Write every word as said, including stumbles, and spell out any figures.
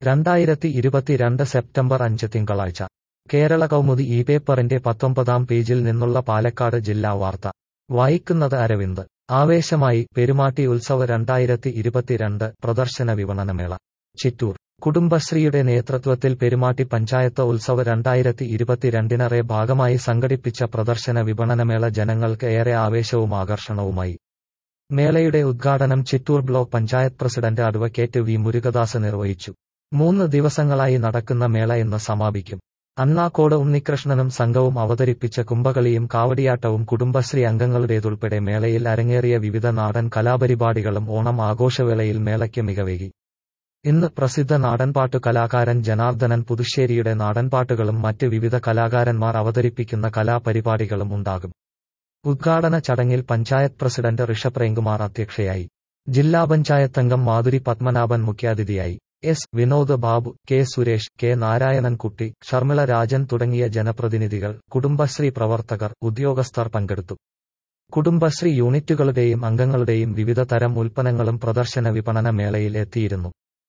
രണ്ടായിരത്തി ഇരുപത്തിരണ്ട് സെപ്റ്റംബർ അഞ്ച് തിങ്കളാഴ്ച കേരള കൗമുദി ഈ പേപ്പറിന്റെ പത്തൊമ്പതാം പേജിൽ നിന്നുള്ള പാലക്കാട് ജില്ലാ വാർത്ത വായിക്കുന്നത് അരവിന്ദ്. ആവേശമായി പെരുമാട്ടി ഉത്സവ് രണ്ടായിരത്തി ഇരുപത്തിരണ്ട് പ്രദർശന വിപണനമേള. ചിറ്റൂർ. കുടുംബശ്രീയുടെ നേതൃത്വത്തിൽ പെരുമാട്ടി പഞ്ചായത്ത് ഉത്സവ് രണ്ടായിരത്തി ഇരുപത്തിരണ്ടിനറെ ഭാഗമായി സംഘടിപ്പിച്ച പ്രദർശന വിപണനമേള ജനങ്ങൾക്ക് ഏറെ ആവേശവും ആകർഷണവുമായി. മേളയുടെ ഉദ്ഘാടനം Chittur block panchayat president advocate V Murugadas നിർവഹിച്ചു. മൂന്ന് ദിവസങ്ങളായി നടക്കുന്ന മേള ഇന്ന് സമാപിക്കും. അണ്ണാക്കോട് ഉണ്ണികൃഷ്ണനും സംഘവും അവതരിപ്പിച്ച കുംഭകളിയും കാവടിയാട്ടവും കുടുംബശ്രീ അംഗങ്ങളുടേതുൾപ്പെടെ മേളയിൽ അരങ്ങേറിയ വിവിധ നാടൻ കലാപരിപാടികളും ഓണം ആഘോഷവേളയിൽ മേളയ്ക്ക് മികവേകി. ഇന്ന് പ്രസിദ്ധ നാടൻപാട്ടു കലാകാരൻ ജനാർദ്ദനൻ പുതുശ്ശേരിയുടെ നാടൻപാട്ടുകളും മറ്റ് വിവിധ കലാകാരന്മാർ അവതരിപ്പിക്കുന്ന കലാപരിപാടികളും ഉണ്ടാകും. ഉദ്ഘാടന ചടങ്ങിൽ പഞ്ചായത്ത് പ്രസിഡന്റ് ഋഷഭ് പ്രേംകുമാർ അധ്യക്ഷയായി. ജില്ലാ പഞ്ചായത്തംഗം മാധുരി പത്മനാഭൻ മുഖ്യാതിഥിയായി. S Vinod Babu, K Suresh, K Narayanankutty, Sharmila Rajan തുടങ്ങിയ ജനപ്രതിനിധികൾ, കുടുംബശ്രീ പ്രവർത്തകർ, ഉദ്യോഗസ്ഥർ പങ്കെടുത്തു. കുടുംബശ്രീ യൂണിറ്റുകളുടെയും അംഗങ്ങളുടെയും വിവിധ തരം ഉൽപ്പന്നങ്ങളും പ്രദർശന വിപണന മേളയിൽ എത്തിയിരുന്നു.